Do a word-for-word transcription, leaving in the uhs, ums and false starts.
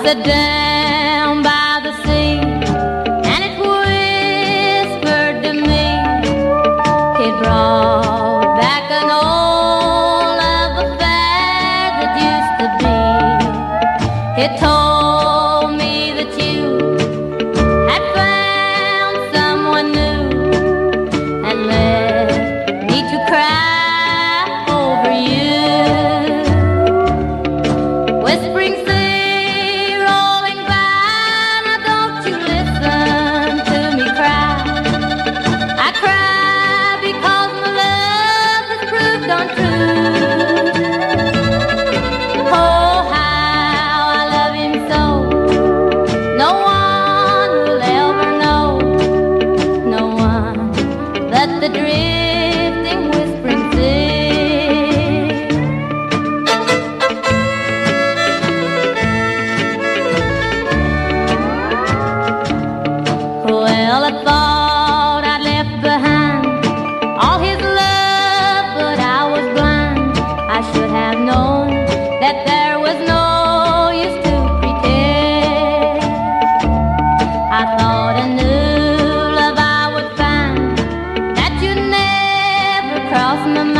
sit down by the sea, and it whispered to me. It brought back an old love affair that used to be. It told me that you had found someone new and left me to cry over you. Whispering sea rolling by, now don't you listen to me cry. I cry because my love has proved untrue. Oh, how I love him so, no one will ever know, no one but the drifting, whispering sea. Well, I thought I'd left behind all his love, but I was blind. I should have known that there was no use to pretend. I thought a new love I would find, that you'd never cross my mind.